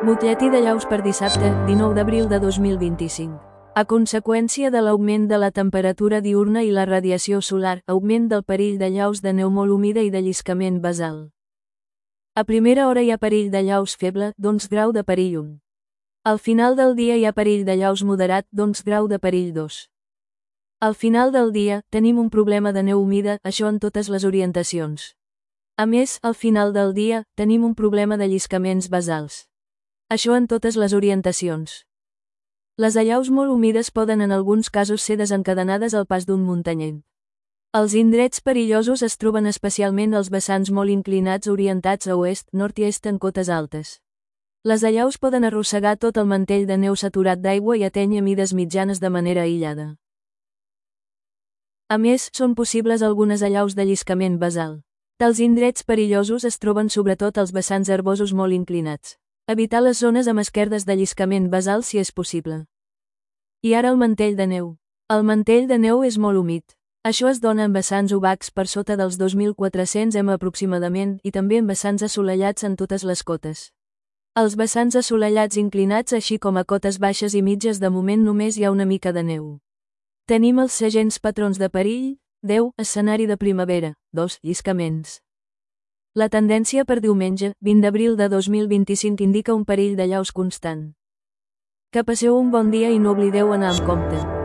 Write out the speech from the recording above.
Butlletí de llaus per dissabte, 19 d'abril de 2025. A conseqüència de l'augment de la temperatura diürna i la radiació solar, augment del perill de llaus de neu molt humida i de lliscament basal. A primera hora hi ha perill de llaus feble, d'11 grau de perill 1. Al final del dia hi ha perill de llaus moderat, d'11 grau de perill 2. Al final del dia, tenim un problema de neu humida, això en totes les orientacions. A més, al final del dia, tenim un problema de lliscaments basals. Això en totes les orientacions. Les allaus molt humides poden en alguns casos ser desencadenades al pas d'un muntanyenc. Els indrets perillosos es troben especialment als vessants molt inclinats orientats a oest, nord i est en cotes altes. Les allaus poden arrossegar tot el mantell de neu saturat d'aigua i atènyer mides mitjanes de manera aïllada. A més, són possibles algunes allaus de lliscament basal. Tals indrets perillosos es troben sobretot als vessants herbosos molt inclinats. Evitar les zones amb esquerdes de lliscament basal si és possible. I ara el mantell de neu. El mantell de neu és molt humit. Això es dona en vessants obacs per sota dels 2.400 m aproximadament i també en vessants assolellats en totes les cotes. Als vessants assolellats inclinats així com a cotes baixes i mitges de moment només hi ha una mica de neu. Tenim els segents patrons de perill, 10, escenari de primavera, 2, lliscaments. La tendència per diumenge, 20 d'abril de 2025 indica un perill de llaus constant. Que passeu un bon dia i no oblideu anar amb compte.